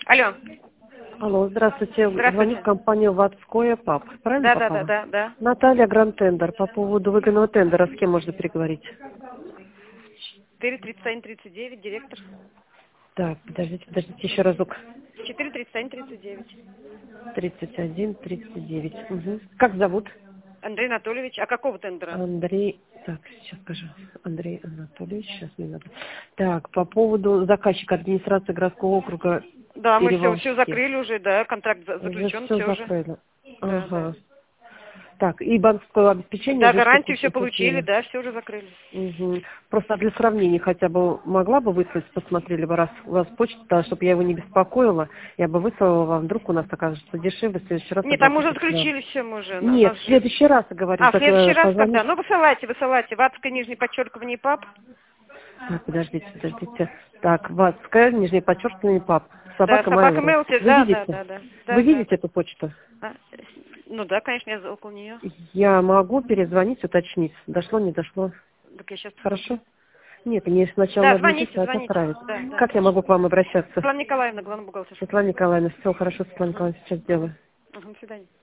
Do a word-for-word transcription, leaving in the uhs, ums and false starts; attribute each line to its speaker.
Speaker 1: Алло.
Speaker 2: Алло, здравствуйте.
Speaker 1: Здравствуйте.
Speaker 2: Звоню в компанию «Ватское ПАП». Правильно
Speaker 1: Да, да,
Speaker 2: попала?
Speaker 1: да, да, да.
Speaker 2: Наталья, Гранд-тендер. По поводу выгодного тендера с кем можно переговорить?
Speaker 1: четыре тридцать один тридцать девять, директор.
Speaker 2: Так, подождите, подождите еще разок.
Speaker 1: четыре тридцать один тридцать девять.
Speaker 2: тридцать один тридцать девять. Угу. Как зовут?
Speaker 1: Андрей Анатольевич. А какого тендера?
Speaker 2: Андрей. Так, сейчас скажу. Андрей Анатольевич. Сейчас мне надо. Так, по поводу заказчика администрации городского округа
Speaker 1: Да, мы все, все
Speaker 2: Перевалки.
Speaker 1: закрыли уже, да, контракт за-
Speaker 2: Уже
Speaker 1: заключен,
Speaker 2: все
Speaker 1: все уже.
Speaker 2: закрыли.
Speaker 1: Да,
Speaker 2: Ага. Так, и банковское
Speaker 1: да.
Speaker 2: обеспечение
Speaker 1: Да,
Speaker 2: уже что
Speaker 1: гарантию все получили, да, все уже закрыли.
Speaker 2: Угу. Просто для сравнения хотя бы могла бы выслать, посмотрели бы, раз у вас почта, да, чтобы я его не беспокоила, я бы выслала вам, вдруг у нас окажется дешевле, в следующий раз
Speaker 1: Нет, там уже
Speaker 2: обратитесь к нам.
Speaker 1: отключили все мы уже. на-
Speaker 2: Нет,
Speaker 1: нас
Speaker 2: в
Speaker 1: же-
Speaker 2: следующий раз, говорю,
Speaker 1: А, в
Speaker 2: как
Speaker 1: следующий
Speaker 2: э,
Speaker 1: раз когда?
Speaker 2: позвонишь.
Speaker 1: Ну, высылайте, высылайте. Ватское, нижнее подчеркивание, ПАП.
Speaker 2: Так, подождите, подождите. Так, Ватская, нижнее подчеркивание, пап.
Speaker 1: Да,
Speaker 2: Собака
Speaker 1: собака
Speaker 2: Mail.ru.
Speaker 1: Мелти,
Speaker 2: Вы
Speaker 1: да, да,
Speaker 2: видите?
Speaker 1: да, да.
Speaker 2: Вы
Speaker 1: Да, да,
Speaker 2: видите
Speaker 1: да.
Speaker 2: эту почту?
Speaker 1: А, ну да, конечно, я около нее.
Speaker 2: Я могу перезвонить, уточнить, дошло, не дошло.
Speaker 1: Так я сейчас посмотрю.
Speaker 2: Хорошо? Нет, мне сначала
Speaker 1: Да,
Speaker 2: надо
Speaker 1: звоните,
Speaker 2: написать,
Speaker 1: звоните.
Speaker 2: отправить.
Speaker 1: Да, да,
Speaker 2: Как я
Speaker 1: конечно.
Speaker 2: могу к вам обращаться?
Speaker 1: Светлана Николаевна, главный бухгалтер.
Speaker 2: Светлана Николаевна, все хорошо, Светлана Николаевна, сейчас сделаю.
Speaker 1: Ага, до свидания.